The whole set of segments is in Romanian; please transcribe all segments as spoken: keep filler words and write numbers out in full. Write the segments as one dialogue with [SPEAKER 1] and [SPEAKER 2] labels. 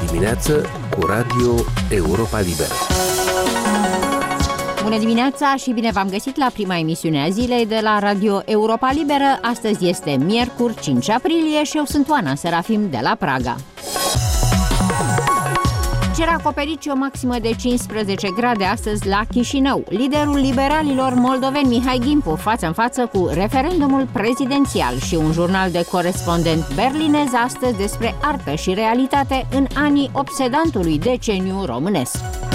[SPEAKER 1] dimineață cu Radio Europa Liberă.
[SPEAKER 2] Bună dimineața și bine v-am găsit la prima emisiune a zilei de la Radio Europa Liberă. Astăzi este miercuri, cinci aprilie și eu sunt Oana Serafim de la Praga. Cer acoperit și o maximă de cincisprezece grade astăzi la Chișinău. Liderul liberalilor moldoveni Mihai Gimpu față în față cu referendumul prezidențial și un jurnal de corespondent berlinez astăzi despre artă și realitate în anii obsedantului deceniu românesc.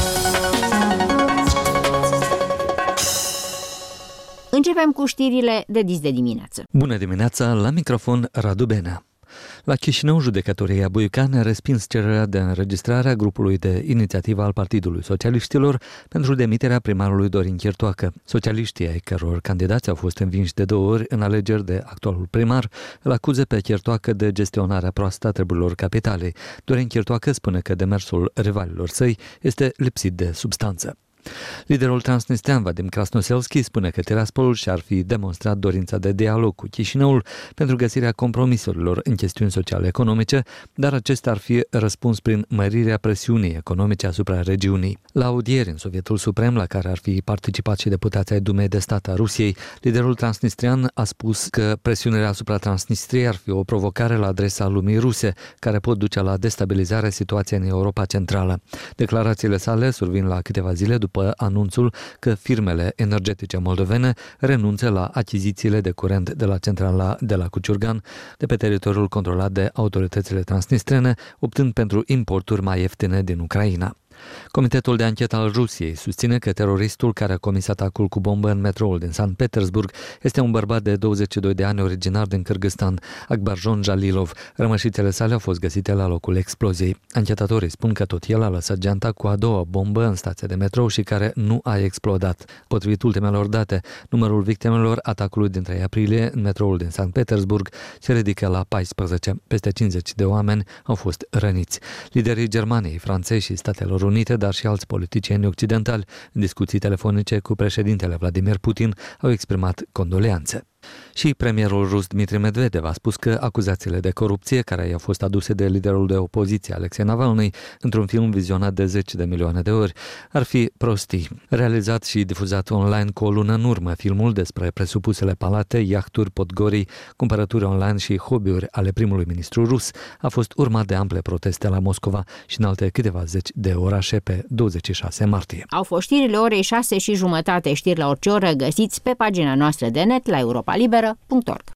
[SPEAKER 2] Începem cu știrile de dis de dimineață.
[SPEAKER 3] Bună dimineața, la microfon Radu Benea. La Chișinău, judecătoria Buiucan a respins cererea de înregistrare a grupului de inițiativă al Partidului Socialiștilor pentru demiterea primarului Dorin Chirtoacă. Socialiștii, ai căror candidați au fost învinși de două ori în alegeri de actualul primar, îl acuză pe Chirtoacă de gestionarea proastă a treburilor capitalei. Dorin Chirtoacă spune că demersul rivalilor săi este lipsit de substanță. Liderul transnistrean Vadim Krasnoselski spune că Tiraspolul și-ar fi demonstrat dorința de dialog cu Chișinăul pentru găsirea compromisurilor în chestiuni sociale-economice, dar acesta ar fi răspuns prin mărirea presiunii economice asupra regiunii. La audieri în Sovietul Suprem, la care ar fi participat și deputații ai Dumei de Stat a Rusiei, liderul transnistrian a spus că presiunea asupra Transnistriei ar fi o provocare la adresa lumii ruse, care pot duce la destabilizarea situației în Europa Centrală. Declarațiile sale survin la câteva zile după anunțul că firmele energetice moldovene renunță la achizițiile de curent de la centrala de la Cuciurgan, de pe teritoriul controlat de autoritățile transnistrene, optând pentru importuri mai ieftine din Ucraina. Comitetul de anchetă al Rusiei susține că teroristul care a comis atacul cu bombă în metroul din Sankt Petersburg este un bărbat de douăzeci și doi de ani originar din Kârgâstan, Akbarjon Jalilov. Rămășițele sale au fost găsite la locul exploziei. Anchetatorii spun că tot el a lăsat geanta cu a doua bombă în stația de metrou și care nu a explodat. Potrivit ultimelor date, numărul victimelor atacului din trei aprilie în metroul din Sankt Petersburg se ridică la paisprezece. Peste cincizeci de oameni au fost răniți. Liderii Germaniei, Franței și Statelor Unite, dar și alți politicieni occidentali, în discuții telefonice cu președintele Vladimir Putin, au exprimat condoleanțe. Și premierul rus Dmitri Medvedev a spus că acuzațiile de corupție care i-au fost aduse de liderul de opoziție Alexei Navalny într-un film vizionat de zeci de milioane de ori ar fi prostii. Realizat și difuzat online cu o lună în urmă, filmul despre presupusele palate, iahturi, podgorii, cumpărături online și hobby-uri ale primului ministru rus a fost urmat de ample proteste la Moscova și în alte câteva zeci de orașe pe douăzeci și șase martie.
[SPEAKER 2] Au fost știrile orei șase și jumătate, știri la orice oră, găsiți pe pagina noastră de net la europa liberă punct org.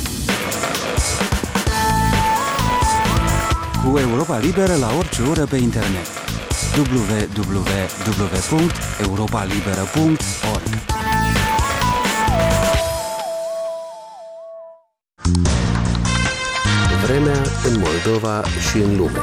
[SPEAKER 4] Cu Europa Liberă la orice oră pe internet. w w w punct europa liberă punct org.
[SPEAKER 1] Vremea în Moldova și în lume.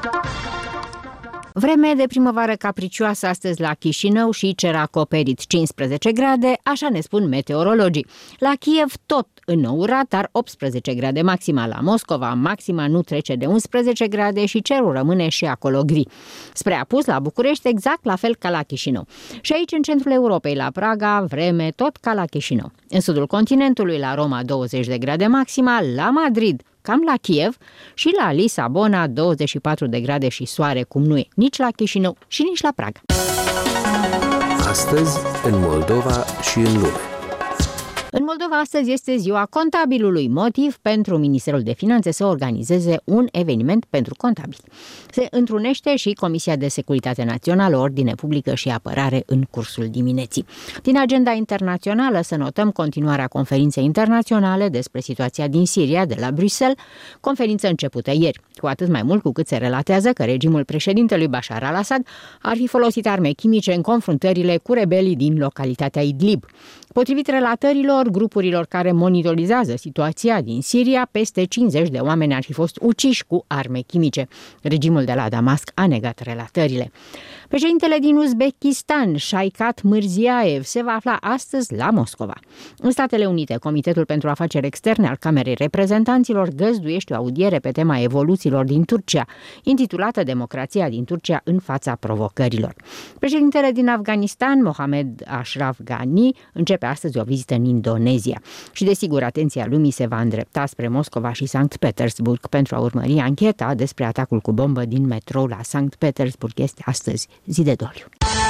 [SPEAKER 2] Vreme de primăvară capricioasă astăzi la Chișinău și cer acoperit cincisprezece grade, așa ne spun meteorologii. La Kiev tot înourat, dar optsprezece grade maxima. La Moscova maxima nu trece de unsprezece grade și cerul rămâne și acolo gri. Spre apus la București exact la fel ca la Chișinău. Și aici în centrul Europei, la Praga, vreme tot ca la Chișinău. În sudul continentului, la Roma douăzeci de grade maxima, la Madrid cam la Kiev și la Lisabona douăzeci și patru de grade și soare, cum nu e nici la Chișinău și nici la Praga.
[SPEAKER 1] Astăzi, în Moldova și în lume.
[SPEAKER 2] În Moldova astăzi este ziua contabilului, motiv pentru Ministerul de Finanțe să organizeze un eveniment pentru contabili. Se întrunește și Comisia de Securitate Națională, Ordine Publică și Apărare în cursul dimineții. Din agenda internațională să notăm continuarea conferinței internaționale despre situația din Siria de la Bruxelles, conferință începută ieri, cu atât mai mult cu cât se relatează că regimul președintelui Bashar al-Assad ar fi folosit arme chimice în confruntările cu rebelii din localitatea Idlib. Potrivit relatărilor grupurilor care monitorizează situația din Siria, peste cincizeci de oameni ar fi fost uciși cu arme chimice. Regimul de la Damasc a negat relatările. Președintele din Uzbekistan, Shavkat Mirziyoyev, se va afla astăzi la Moscova. În Statele Unite, Comitetul pentru Afaceri Externe al Camerei Reprezentanților găzduiește o audiere pe tema evoluțiilor din Turcia, intitulată Democrația din Turcia în fața provocărilor. Președintele din Afganistan, Mohamed Ashraf Ghani, începe astăzi o vizită în Indonezia. Și desigur, atenția lumii se va îndrepta spre Moscova și Sankt Petersburg pentru a urmări ancheta despre atacul cu bombă din metrou la Sankt Petersburg. Este astăzi zi de doliu.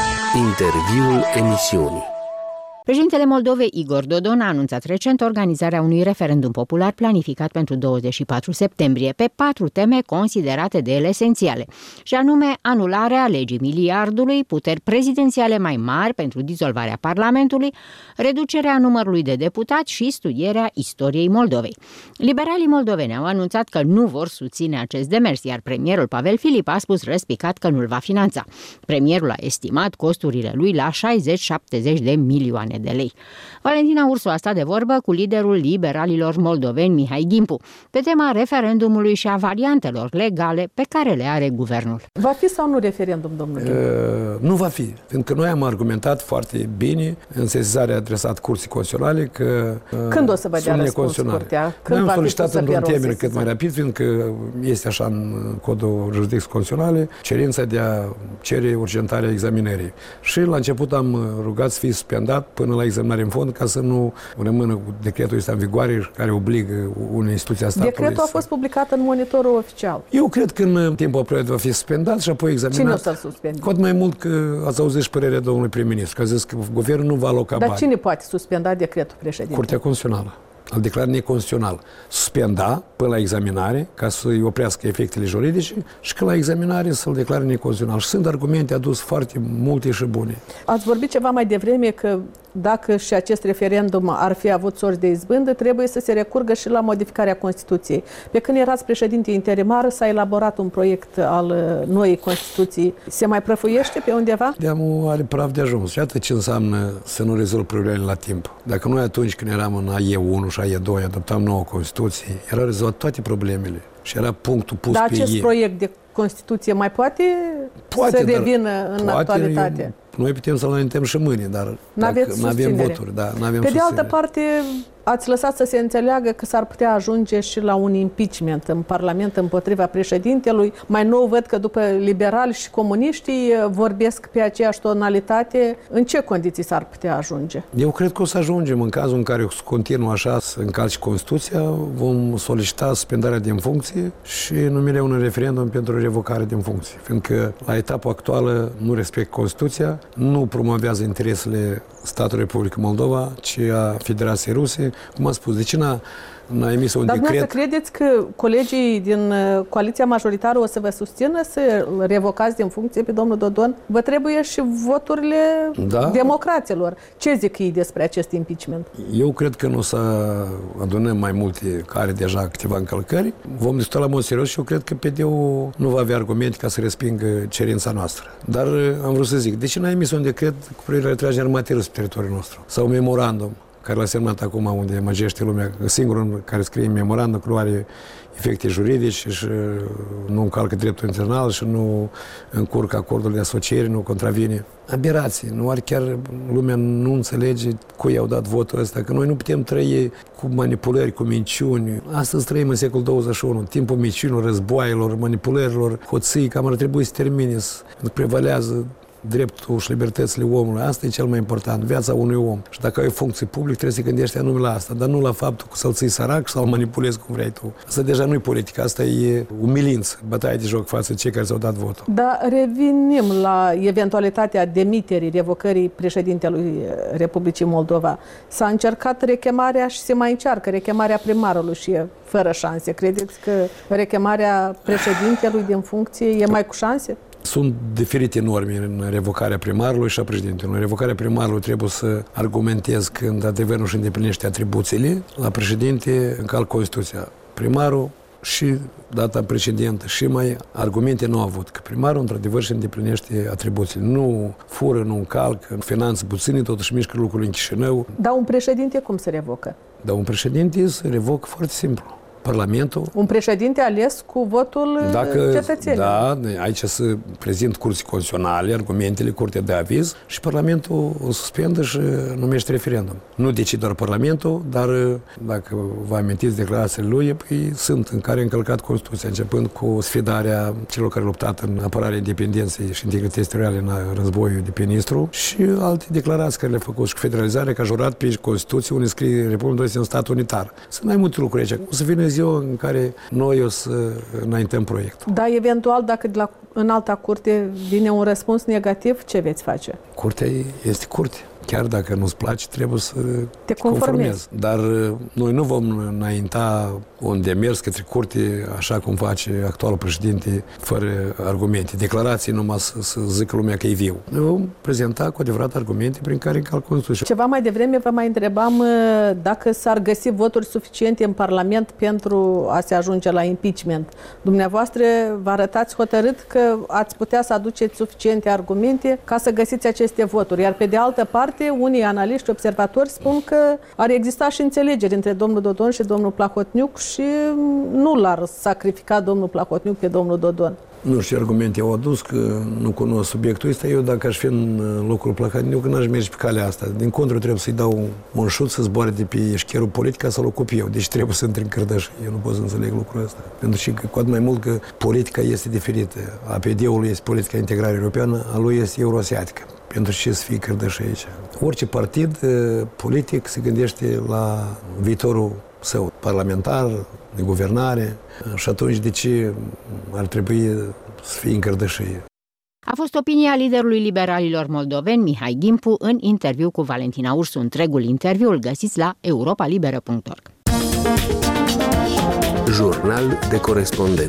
[SPEAKER 1] Interviul emisiunii.
[SPEAKER 2] Președintele Moldovei, Igor Dodon, a anunțat recent organizarea unui referendum popular planificat pentru douăzeci și patru septembrie pe patru teme considerate de el esențiale, și anume anularea legii miliardului, puteri prezidențiale mai mari pentru dizolvarea Parlamentului, reducerea numărului de deputați și studierea istoriei Moldovei. Liberalii moldoveni au anunțat că nu vor susține acest demers, iar premierul Pavel Filip a spus răspicat că nu-l va finanța. Premierul a estimat costurile lui la șaizeci șaptezeci de milioane de lei. Valentina Ursu a stat de vorbă cu liderul liberalilor moldoveni, Mihai Gimpu, pe tema referendumului și a variantelor legale pe care le are guvernul. Va fi sau nu referendum, domnule Gimpu?
[SPEAKER 5] Uh, nu va fi, pentru că noi am argumentat foarte bine în sesizarea adresat Curții Constituționale că uh,
[SPEAKER 2] când o să vă dea răspuns Curtea?
[SPEAKER 5] Noi am solicitat într-un termen cât mai rapid, fiindcă este așa în codul jurisdicției constituționale cerința de a cere urgentarea examinării. Și la început am rugat să fie suspendat până la examinare în fond, ca să nu rămână cu decretul ăsta în vigoare care obligă unei instituții a statului.
[SPEAKER 6] Decretul a fost publicat în monitorul oficial.
[SPEAKER 5] Eu cred că în timpul apropiat va fi suspendat și apoi examinat.
[SPEAKER 6] Cine o să-l suspende?
[SPEAKER 5] Cu atât mai mult că ați auzit și părerea domnului prim-ministru, că a zis că guvernul nu va aloca bani.
[SPEAKER 6] Dar cine poate suspenda decretul președinte?
[SPEAKER 5] Curtea Constituțională. Îl declară neconstituțional. Suspenda până la examinare, ca să-i oprească efectele juridice, și că la examinare să-l declare neconstituțional. Și sunt argumente adus foarte multe și bune.
[SPEAKER 6] Ați vorbit ceva mai devreme că dacă și acest referendum ar fi avut sorți de izbândă, trebuie să se recurgă și la modificarea Constituției. Pe când erați președinte interimar, s-a elaborat un proiect al noii Constituții. Se mai prăfuiește pe undeva?
[SPEAKER 5] Deamul are praf de ajuns. Și iată ce înseamnă să nu rezolvi problemele la timp. Dacă noi atunci când eram în A E unu și A E doi adoptam nouă Constituție, erau rezolvat toate problemele. Și era punctul pus
[SPEAKER 6] Dar
[SPEAKER 5] pe
[SPEAKER 6] acest
[SPEAKER 5] ei.
[SPEAKER 6] proiect de Constituție mai poate,
[SPEAKER 5] poate
[SPEAKER 6] să revină în
[SPEAKER 5] poate,
[SPEAKER 6] actualitate?
[SPEAKER 5] Eu, noi putem să-l înaintăm și mâine, dar nu avem voturi. Da, n-avem
[SPEAKER 6] pe de altă
[SPEAKER 5] susținere.
[SPEAKER 6] parte, ați lăsat să se înțeleagă că s-ar putea ajunge și la un impeachment în Parlament împotriva președintelui. Mai nou văd că după liberali și comuniștii vorbesc pe aceeași tonalitate. În ce condiții s-ar putea ajunge?
[SPEAKER 5] Eu cred că o să ajungem. În cazul în care continuă așa să încalci Constituția, vom solicita suspendarea din funcție și numirea unui referendum pentru revocare din funcție. Fiindcă la etapa actuală nu respect Constituția, nu promovează interesele statului Republică Moldova, ci a Federației Ruse. Cum am spus, de ce n-a, n-a emis un
[SPEAKER 6] Dar
[SPEAKER 5] decret?
[SPEAKER 6] Dar credeți că colegii din coaliția majoritară o să vă susțină să revocați din funcție pe domnul Dodon? Vă trebuie și voturile
[SPEAKER 5] da.
[SPEAKER 6] democraților. Ce zic ei despre acest impeachment?
[SPEAKER 5] Eu cred că nu o să adunăm mai multe care deja câteva încălcări. Vom discuta la mod serios și eu cred că P D-ul nu va avea argumente ca să respingă cerința noastră. Dar am vrut să zic, de ce n-a emis un decret cu privire la retragerea armatei ruse pe teritoriul nostru? Sau un memorandum care l-a semnat acum unde măgește lumea, singurul care scrie în memorandum că nu are efecte juridice și nu încalcă dreptul internațional și nu încurcă acordul de asociere, nu contravine. Aberații, nu are chiar lumea nu înțelege cui i-au dat votul ăsta, că noi nu putem trăi cu manipulări, cu minciuni. Astăzi trăim în secolul douăzeci și unu, în timpul minciunilor, războaielor, manipulărilor, hoții, cam ar trebui să termine, să prevalează dreptul și libertățile omului. Asta e cel mai important, viața unui om. Și dacă ai o funcție publică, trebuie să gândești anume la asta, dar nu la faptul că să-l ții sărac sau să-l manipulezi cum vrei tu. Asta deja nu e politică, asta e umilință, bătaie de joc față de cei care ți-au dat votul.
[SPEAKER 6] Dar revenim la eventualitatea demiterii, revocării președintelui Republicii Moldova. S-a încercat rechemarea și se mai încearcă rechemarea primarului și e fără șanse. Credeți că rechemarea președintelui din funcție e mai cu șanse?
[SPEAKER 5] Sunt diferite norme în revocarea primarului și a președintelui. În revocarea primarului trebuie să argumentez când adevărul își îndeplinește atribuțiile. La președinte încalcă Constituția. Primarul și data precedentă și mai argumente nu au avut. Că primarul într-adevăr își îndeplinește atribuțiile. Nu fură, nu încalcă, finanțe puține, totuși mișcă lucrurile în Chișinău.
[SPEAKER 6] Dar un președinte cum se revocă?
[SPEAKER 5] Dar un președinte se revocă foarte simplu. Parlamentul.
[SPEAKER 6] Un președinte ales cu votul
[SPEAKER 5] Dacă,
[SPEAKER 6] cetățenilor.
[SPEAKER 5] Da, aici se prezint curții constituționale, argumentele, curtea de aviz și Parlamentul o suspendă și numește referendum. Nu decide doar Parlamentul, dar dacă vă amintiți declarațiile lui, păi, sunt în care a încălcat Constituția, începând cu sfidarea celor care au luptat în apărarea independenței și integrității teritoriale în războiul de pe Nistru și alte declarații care le-a făcut și cu federalizarea, că a jurat pe Constituție unde scrie Republica este un stat unitar. Sunt mai multe lucruri aici. O să vină ziua în care noi o să înaintăm proiectul.
[SPEAKER 6] Da, eventual, dacă de la în alta curte vine un răspuns negativ, ce veți face?
[SPEAKER 5] Curtea este curte. Chiar dacă nu-ți place, trebuie să
[SPEAKER 6] te conformezi.
[SPEAKER 5] Dar noi nu vom înainta un demers către curte așa cum face actualul președinte, fără argumente. Declarații numai să, să zică lumea că e viu. Noi vom prezenta cu adevărat argumente prin care încalcă Constituția.
[SPEAKER 6] Ceva mai devreme vă mai întrebam dacă s-ar găsi voturi suficiente în Parlament pentru a se ajunge la impeachment. Dumneavoastră vă arătați hotărât că ați putea să aduceți suficiente argumente ca să găsiți aceste voturi. Iar pe de altă parte, unii analiști, observatori spun că ar exista și înțelegeri între domnul Dodon și domnul Plahotniuc și nu l-ar sacrifica domnul Plahotniuc pe domnul Dodon.
[SPEAKER 5] Nu știu ce argumente au adus, că nu cunosc subiectul ăsta. Eu, dacă aș fi în locul Plahotniuc, n-aș merge pe calea asta. Din contră, trebuie să-i dau un șut să zboare de pe eșcherul politic ca să-l ocup eu. Deci trebuie să intri în cărdăș. Eu nu pot să înțeleg lucrul ăsta. Pentru că, cu atât mai mult că politica este diferită. A P D-ului este politica integrare europeană, a lui este euroasiatică. Pentru ce să fie cărdăș aici. Orice partid politic se gândește la viitorul său, parlamentar, de guvernare, și atunci de ce ar trebui să fie în cărdășie?
[SPEAKER 2] A fost opinia liderului liberalilor moldoveni, Mihai Gimpu, în interviu cu Valentina Ursu. Întregul interviu îl găsiți la europa liberă punct org.
[SPEAKER 1] Jurnal de corespondent.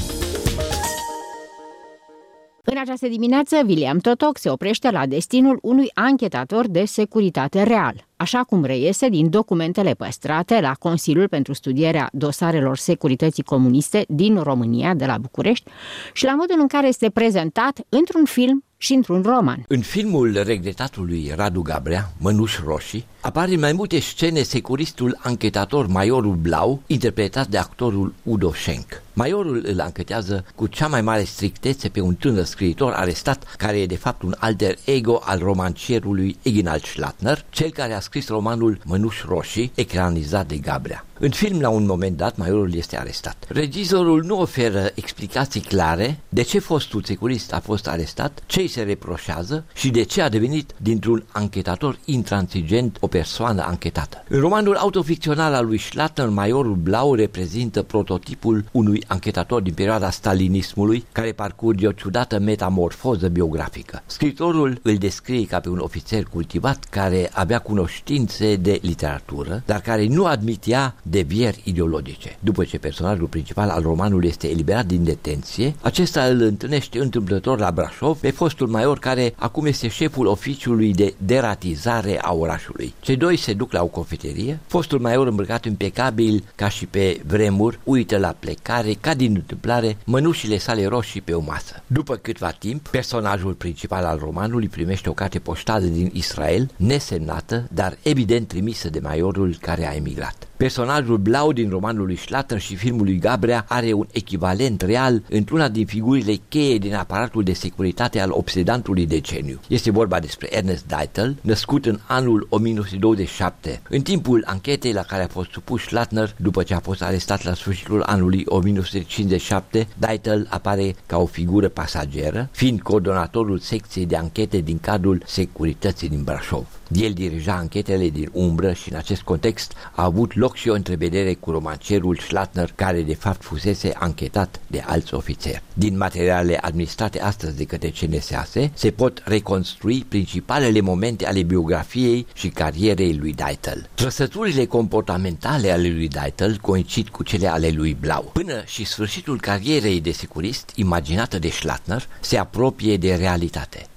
[SPEAKER 2] În această dimineață, William Totoc se oprește la destinul unui anchetator de securitate real, așa cum reiese din documentele păstrate la Consiliul pentru Studierea Dosarelor Securității Comuniste din România, de la București, și la modul în care este prezentat într-un film și într-un roman.
[SPEAKER 7] În filmul regretatului Radu Gabrea, Mănuși Roșii, apare în mai multe scene securistul anchetator Maiorul Blau, interpretat de actorul Udo Schenk. Maiorul îl anchetează cu cea mai mare strictețe pe un tânăr scriitor arestat, care e de fapt un alter ego al romancierului Eginald Schlattner, cel care a scris romanul Mănuși Roșii, ecranizat de Gabrea. În film, la un moment dat, Maiorul este arestat. Regizorul nu oferă explicații clare de ce fostul securist a fost arestat, ce îi se reproșează și de ce a devenit dintr-un anchetator intransigent o persoană anchetată. În romanul autoficțional al lui Schlattner, Maiorul Blau reprezintă prototipul unui anchetator din perioada stalinismului care parcurge o ciudată metamorfoză biografică. Scriitorul îl descrie ca pe un ofițer cultivat care avea cunoștințe de literatură, dar care nu admitea devieri ideologice. După ce personajul principal al romanului este eliberat din detenție, acesta îl întâlnește întâmplător la Brașov pe fostul maior care acum este șeful oficiului de deratizare a orașului. Cei doi se duc la o cofetărie, fostul maior îmbrăcat impecabil ca și pe vremuri uită la plecare ca din întâmplare mănușile sale roșii pe o masă. După câtva timp, personajul principal al romanului primește o carte poștală din Israel, nesemnată, dar evident trimisă de maiorul care a emigrat. Personajul Blau din romanul lui Schlattner și filmul lui Gabrea are un echivalent real într-una din figurile cheie din aparatul de securitate al obsedantului deceniu. Este vorba despre Ernest Deitel, născut în anul o mie nouă sute douăzeci și șapte. În timpul anchetei la care a fost supus Schlattner, după ce a fost arestat la sfârșitul anului o mie nouă sute cincizeci și șapte, Deitel apare ca o figură pasageră, fiind coordonatorul secției de anchete din cadrul securității din Brașov. El dirija anchetele din umbră și în acest context a avut loc și o întrevedere cu romancierul Schlattner, care de fapt fusese anchetat de alți ofițeri. Din materialele administrate astăzi de către C N S A S se pot reconstrui principalele momente ale biografiei și carierei lui Deitel. Trăsăturile comportamentale ale lui Deitel coincid cu cele ale lui Blau. Până și sfârșitul carierei de securist, imaginată de Schlattner, se apropie de realitate.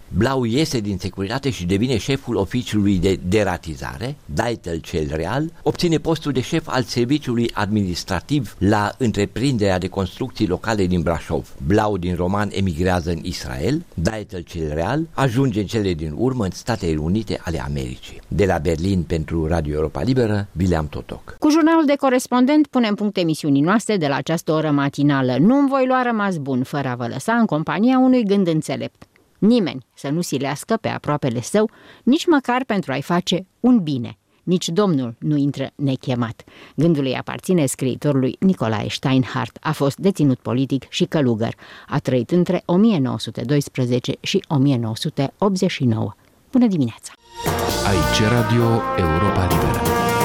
[SPEAKER 7] Blau iese din securitate și devine șeful oficiului de deratizare, Deitel cel Real, obține postul de șef al serviciului administrativ la întreprinderea de construcții locale din Brașov. Blau din Roman emigrează în Israel, Deitel cel Real ajunge în cele din urmă în Statele Unite ale Americii. De la Berlin pentru Radio Europa Liberă, Bileam Totoc.
[SPEAKER 2] Cu jurnalul de corespondent punem punct emisiunii noastre de la această oră matinală. Nu-mi voi lua rămas bun fără a vă lăsa în compania unui gând înțelept. Nimeni să nu silească pe aproapele său, nici măcar pentru a-i face un bine. Nici Domnul nu intră nechemat. Gândul îi aparține scriitorului Nicolae Steinhardt. A fost deținut politic și călugăr. A trăit între o mie nouă sute doisprezece și o mie nouă sute optzeci și nouă. Bună dimineața!
[SPEAKER 1] Aici Radio Europa Liberă.